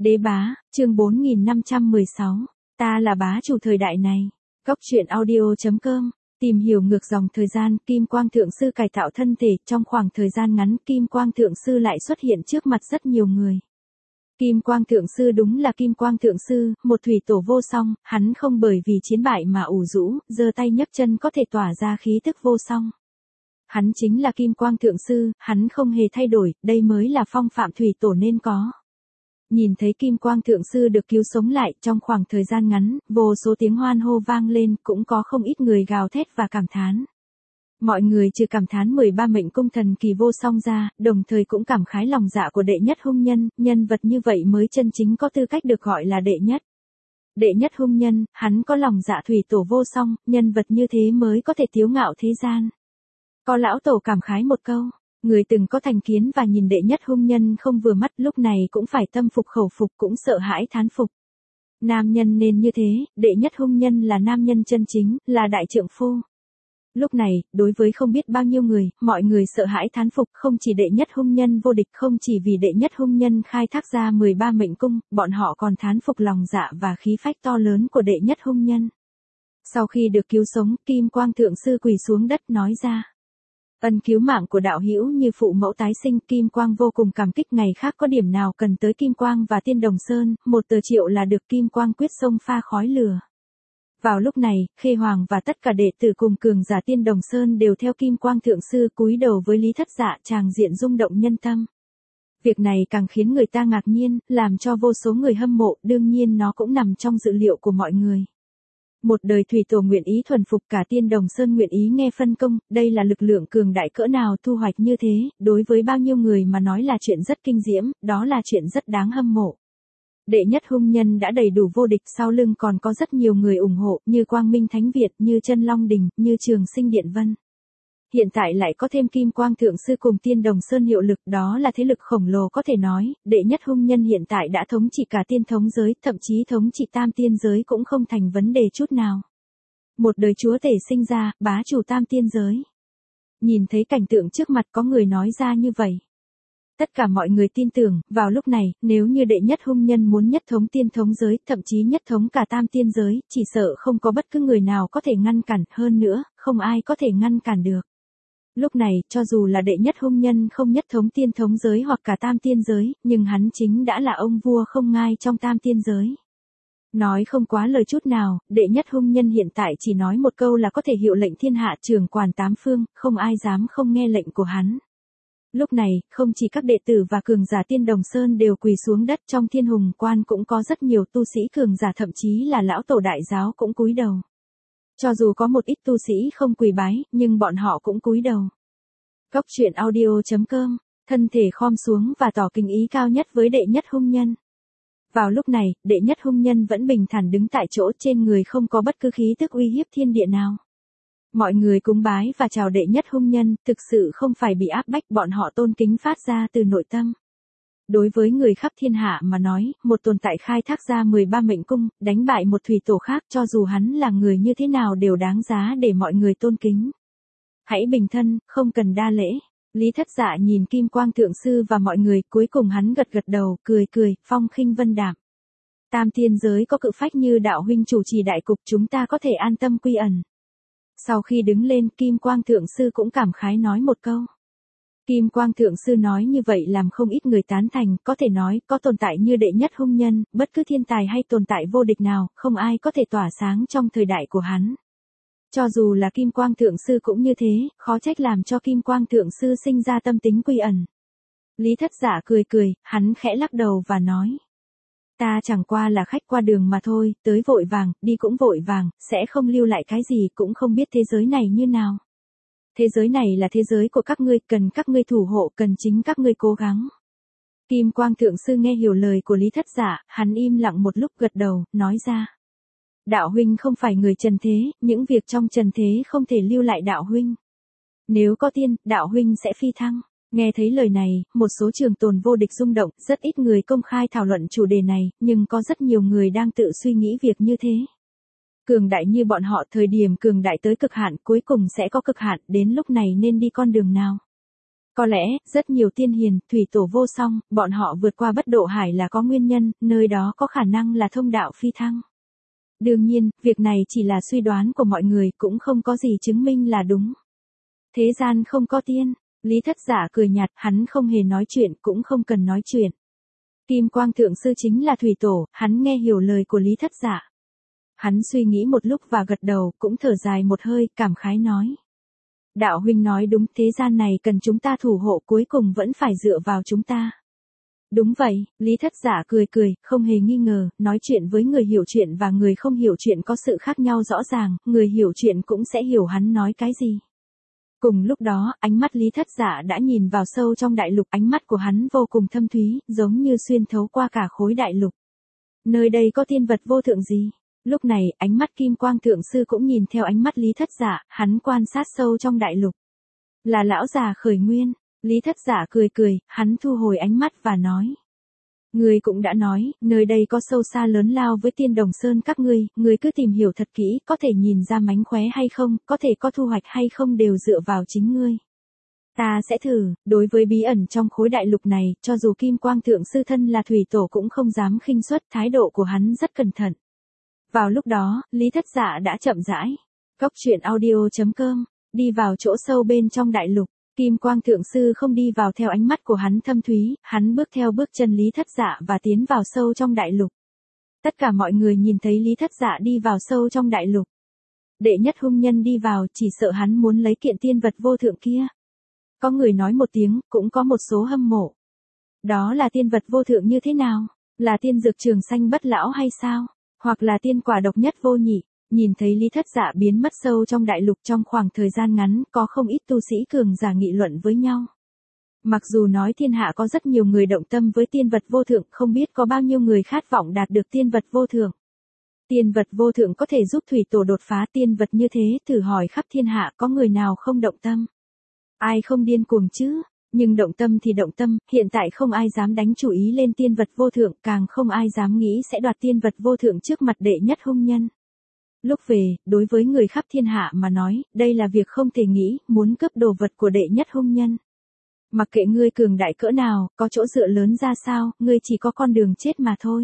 Đế bá, chương 4516. Ta là bá chủ thời đại này. Góc truyện audio.com. Tìm hiểu ngược dòng thời gian, Kim Quang Thượng Sư cải tạo thân thể. Trong khoảng thời gian ngắn, Kim Quang Thượng Sư lại xuất hiện trước mặt rất nhiều người. Kim Quang Thượng Sư đúng là Kim Quang Thượng Sư, một thủy tổ vô song, hắn không bởi vì chiến bại mà ủ rũ, giơ tay nhấc chân có thể tỏa ra khí tức vô song. Hắn chính là Kim Quang Thượng Sư, hắn không hề thay đổi, đây mới là phong phạm thủy tổ nên có. Nhìn thấy Kim Quang Thượng Sư được cứu sống lại trong khoảng thời gian ngắn, vô số tiếng hoan hô vang lên, cũng có không ít người gào thét và cảm thán. Mọi người trừ cảm thán 13 mệnh cung thần kỳ vô song ra, đồng thời cũng cảm khái lòng dạ của đệ nhất hung nhân, nhân vật như vậy mới chân chính có tư cách được gọi là đệ nhất. Đệ nhất hung nhân, hắn có lòng dạ thủy tổ vô song, nhân vật như thế mới có thể tiếu ngạo thế gian. Có lão tổ cảm khái một câu. Người từng có thành kiến và nhìn đệ nhất hung nhân không vừa mắt lúc này cũng phải tâm phục khẩu phục cũng sợ hãi thán phục. Nam nhân nên như thế, đệ nhất hung nhân là nam nhân chân chính, là đại trượng phu. Lúc này, đối với không biết bao nhiêu người, mọi người sợ hãi thán phục không chỉ đệ nhất hung nhân vô địch không chỉ vì đệ nhất hung nhân khai thác ra 13 mệnh cung, bọn họ còn thán phục lòng dạ và khí phách to lớn của đệ nhất hung nhân. Sau khi được cứu sống, Kim Quang Thượng Sư quỳ xuống đất nói ra. Ân cứu mạng của đạo hữu như phụ mẫu tái sinh, Kim Quang vô cùng cảm kích, ngày khác có điểm nào cần tới Kim Quang và Tiên Đồng Sơn, 1 tờ triệu là được. Kim Quang quyết xông pha khói lửa. Vào lúc này, Khê Hoàng và tất cả đệ tử cùng cường giả Tiên Đồng Sơn đều theo Kim Quang Thượng Sư cúi đầu với Lý Thất Dạ, tràng diện rung động nhân tâm. Việc này càng khiến người ta ngạc nhiên, làm cho vô số người hâm mộ, đương nhiên nó cũng nằm trong dự liệu của mọi người. Một đời thủy tổ nguyện ý thuần phục cả Tiên Đồng Sơn nguyện ý nghe phân công, đây là lực lượng cường đại cỡ nào thu hoạch như thế, đối với bao nhiêu người mà nói là chuyện rất kinh diễm, đó là chuyện rất đáng hâm mộ. Đệ nhất hung nhân đã đầy đủ vô địch, sau lưng còn có rất nhiều người ủng hộ, như Quang Minh Thánh Việt, như Chân Long Đình, như Trường Sinh Điện Vân. Hiện tại lại có thêm Kim Quang Thượng Sư cùng Tiên Đồng Sơn hiệu lực, đó là thế lực khổng lồ có thể nói, đệ nhất hung nhân hiện tại đã thống trị cả tiên thống giới, thậm chí thống trị tam tiên giới cũng không thành vấn đề chút nào. Một đời chúa tể sinh ra, bá chủ tam tiên giới. Nhìn thấy cảnh tượng trước mặt có người nói ra như vậy. Tất cả mọi người tin tưởng, vào lúc này, nếu như đệ nhất hung nhân muốn nhất thống tiên thống giới, thậm chí nhất thống cả tam tiên giới, chỉ sợ không có bất cứ người nào có thể ngăn cản, hơn nữa, không ai có thể ngăn cản được. Lúc này, cho dù là đệ nhất hung nhân không nhất thống tiên thống giới hoặc cả tam tiên giới, nhưng hắn chính đã là ông vua không ngai trong tam tiên giới. Nói không quá lời chút nào, đệ nhất hung nhân hiện tại chỉ nói một câu là có thể hiệu lệnh thiên hạ trưởng quản tám phương, không ai dám không nghe lệnh của hắn. Lúc này, không chỉ các đệ tử và cường giả Tiên Đồng Sơn đều quỳ xuống đất, trong Thiên Hùng Quan cũng có rất nhiều tu sĩ cường giả, thậm chí là lão tổ đại giáo cũng cúi đầu. Cho dù có một ít tu sĩ không quỳ bái, nhưng bọn họ cũng cúi đầu. Góc truyện audio.com, thân thể khom xuống và tỏ kính ý cao nhất với đệ nhất hung nhân. Vào lúc này, đệ nhất hung nhân vẫn bình thản đứng tại chỗ, trên người không có bất cứ khí tức uy hiếp thiên địa nào. Mọi người cúng bái và chào đệ nhất hung nhân, thực sự không phải bị áp bách, bọn họ tôn kính phát ra từ nội tâm. Đối với người khắp thiên hạ mà nói, một tồn tại khai thác ra 13 mệnh cung, đánh bại một thủy tổ khác, cho dù hắn là người như thế nào đều đáng giá để mọi người tôn kính. Hãy bình thân, không cần đa lễ. Lý Thất Dạ nhìn Kim Quang Thượng Sư và mọi người, cuối cùng hắn gật gật đầu, cười cười, phong khinh vân đạm. Tam tiên giới có cự phách như đạo huynh chủ trì đại cục, chúng ta có thể an tâm quy ẩn. Sau khi đứng lên, Kim Quang Thượng Sư cũng cảm khái nói một câu. Kim Quang Thượng Sư nói như vậy làm không ít người tán thành, có thể nói, có tồn tại như đệ nhất hung nhân, bất cứ thiên tài hay tồn tại vô địch nào, không ai có thể tỏa sáng trong thời đại của hắn. Cho dù là Kim Quang Thượng Sư cũng như thế, khó trách làm cho Kim Quang Thượng Sư sinh ra tâm tính quy ẩn. Lý Thất Dạ cười cười, hắn khẽ lắc đầu và nói. Ta chẳng qua là khách qua đường mà thôi, tới vội vàng, đi cũng vội vàng, sẽ không lưu lại cái gì, cũng không biết thế giới này như nào. Thế giới này là thế giới của các ngươi, cần các ngươi thủ hộ, cần chính các ngươi cố gắng. Kim Quang Thượng Sư nghe hiểu lời của Lý Thất Dạ, hắn im lặng một lúc gật đầu, nói ra. Đạo huynh không phải người trần thế, những việc trong trần thế không thể lưu lại đạo huynh. Nếu có tiên, đạo huynh sẽ phi thăng. Nghe thấy lời này, một số trường tồn vô địch rung động, rất ít người công khai thảo luận chủ đề này, nhưng có rất nhiều người đang tự suy nghĩ việc như thế. Cường đại như bọn họ, thời điểm cường đại tới cực hạn, cuối cùng sẽ có cực hạn, đến lúc này nên đi con đường nào? Có lẽ, rất nhiều tiên hiền, thủy tổ vô song, bọn họ vượt qua bất độ hải là có nguyên nhân, nơi đó có khả năng là thông đạo phi thăng. Đương nhiên, việc này chỉ là suy đoán của mọi người, cũng không có gì chứng minh là đúng. Thế gian không có tiên. Lý Thất Giả cười nhạt, hắn không hề nói chuyện, cũng không cần nói chuyện. Kim Quang Thượng Sư chính là thủy tổ, hắn nghe hiểu lời của Lý Thất Giả. Hắn suy nghĩ một lúc và gật đầu, cũng thở dài một hơi, cảm khái nói. Đạo huynh nói đúng, thế gian này cần chúng ta thủ hộ, cuối cùng vẫn phải dựa vào chúng ta. Đúng vậy, Lý Thất Giả cười cười, không hề nghi ngờ, nói chuyện với người hiểu chuyện và người không hiểu chuyện có sự khác nhau rõ ràng, người hiểu chuyện cũng sẽ hiểu hắn nói cái gì. Cùng lúc đó, ánh mắt Lý Thất Giả đã nhìn vào sâu trong đại lục, ánh mắt của hắn vô cùng thâm thúy, giống như xuyên thấu qua cả khối đại lục. Nơi đây có tiên vật vô thượng gì? Lúc này, ánh mắt Kim Quang Thượng Sư cũng nhìn theo ánh mắt Lý Thất Giả, hắn quan sát sâu trong đại lục. Là lão già khởi nguyên. Lý Thất Giả cười cười, hắn thu hồi ánh mắt và nói. Ngươi cũng đã nói, nơi đây có sâu xa lớn lao với Tiên Đồng Sơn các ngươi cứ tìm hiểu thật kỹ, có thể nhìn ra mánh khóe hay không, có thể có thu hoạch hay không đều dựa vào chính ngươi. Ta sẽ thử, đối với bí ẩn trong khối đại lục này, cho dù Kim Quang Thượng Sư thân là thủy tổ cũng không dám khinh suất, thái độ của hắn rất cẩn thận. Vào lúc đó, Lý Thất Giả đã chậm rãi. Cốc truyện audio.com, đi vào chỗ sâu bên trong đại lục. Kim Quang Thượng Sư không đi vào theo ánh mắt của hắn thâm thúy, hắn bước theo bước chân Lý Thất Dạ và tiến vào sâu trong đại lục. Tất cả mọi người nhìn thấy Lý Thất Dạ đi vào sâu trong đại lục. Đệ nhất hung nhân đi vào, chỉ sợ hắn muốn lấy kiện tiên vật vô thượng kia. Có người nói một tiếng, cũng có một số hâm mộ. Đó là tiên vật vô thượng như thế nào? Là tiên dược trường xanh bất lão hay sao? Hoặc là tiên quả độc nhất vô nhị? Nhìn thấy Lý Thất Dạ biến mất sâu trong đại lục trong khoảng thời gian ngắn, có không ít tu sĩ cường giả nghị luận với nhau. Mặc dù nói thiên hạ có rất nhiều người động tâm với tiên vật vô thượng, không biết có bao nhiêu người khát vọng đạt được tiên vật vô thượng. Tiên vật vô thượng có thể giúp thủy tổ đột phá, tiên vật như thế, thử hỏi khắp thiên hạ có người nào không động tâm. Ai không điên cuồng chứ? Nhưng động tâm thì động tâm, hiện tại không ai dám đánh chủ ý lên tiên vật vô thượng, càng không ai dám nghĩ sẽ đoạt tiên vật vô thượng trước mặt đệ nhất hung nhân. Lúc về, đối với người khắp thiên hạ mà nói, đây là việc không thể nghĩ, muốn cướp đồ vật của đệ nhất hung nhân. Mặc kệ ngươi cường đại cỡ nào, có chỗ dựa lớn ra sao, ngươi chỉ có con đường chết mà thôi.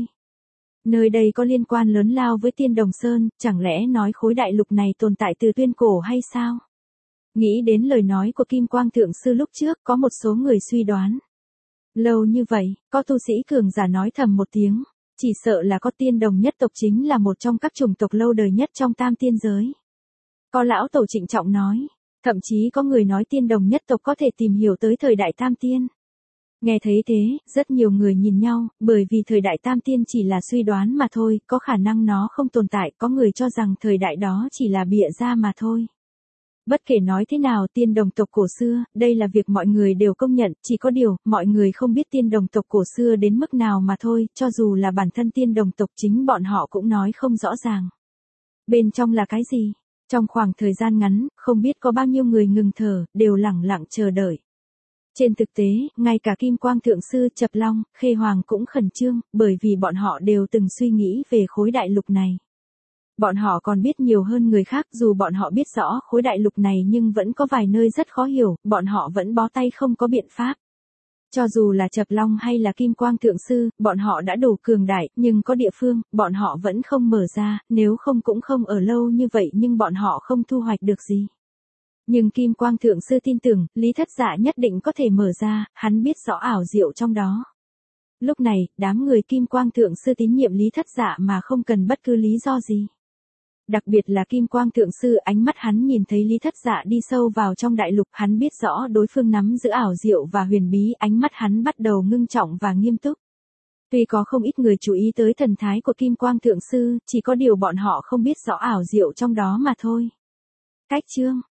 Nơi đây có liên quan lớn lao với Tiên Đồng Sơn, chẳng lẽ nói khối đại lục này tồn tại từ tuyên cổ hay sao? Nghĩ đến lời nói của Kim Quang Thượng Sư lúc trước, có một số người suy đoán. Lâu như vậy, có tu sĩ cường giả nói thầm một tiếng. Chỉ sợ là có tiên đồng nhất tộc chính là một trong các chủng tộc lâu đời nhất trong tam tiên giới. Có lão tổ trịnh trọng nói, thậm chí có người nói tiên đồng nhất tộc có thể tìm hiểu tới thời đại tam tiên. Nghe thấy thế, rất nhiều người nhìn nhau, bởi vì thời đại tam tiên chỉ là suy đoán mà thôi, có khả năng nó không tồn tại, có người cho rằng thời đại đó chỉ là bịa ra mà thôi. Bất kể nói thế nào, tiên đồng tộc cổ xưa, đây là việc mọi người đều công nhận, chỉ có điều, mọi người không biết tiên đồng tộc cổ xưa đến mức nào mà thôi, cho dù là bản thân tiên đồng tộc chính bọn họ cũng nói không rõ ràng. Bên trong là cái gì? Trong khoảng thời gian ngắn, không biết có bao nhiêu người ngừng thở, đều lẳng lặng chờ đợi. Trên thực tế, ngay cả Kim Quang Thượng Sư, Chập Long, Khê Hoàng cũng khẩn trương, bởi vì bọn họ đều từng suy nghĩ về khối đại lục này. Bọn họ còn biết nhiều hơn người khác, dù bọn họ biết rõ khối đại lục này nhưng vẫn có vài nơi rất khó hiểu, bọn họ vẫn bó tay không có biện pháp. Cho dù là Chập Long hay là Kim Quang Thượng Sư, bọn họ đã đủ cường đại, nhưng có địa phương, bọn họ vẫn không mở ra, nếu không cũng không ở lâu như vậy nhưng bọn họ không thu hoạch được gì. Nhưng Kim Quang Thượng Sư tin tưởng, Lý Thất Dạ nhất định có thể mở ra, hắn biết rõ ảo diệu trong đó. Lúc này, đám người Kim Quang Thượng Sư tín nhiệm Lý Thất Dạ mà không cần bất cứ lý do gì. Đặc biệt là Kim Quang Thượng Sư, ánh mắt hắn nhìn thấy Lý Thất Dạ đi sâu vào trong đại lục, hắn biết rõ đối phương nắm giữ ảo diệu và huyền bí, ánh mắt hắn bắt đầu ngưng trọng và nghiêm túc. Tuy có không ít người chú ý tới thần thái của Kim Quang Thượng Sư, chỉ có điều bọn họ không biết rõ ảo diệu trong đó mà thôi. Cách chương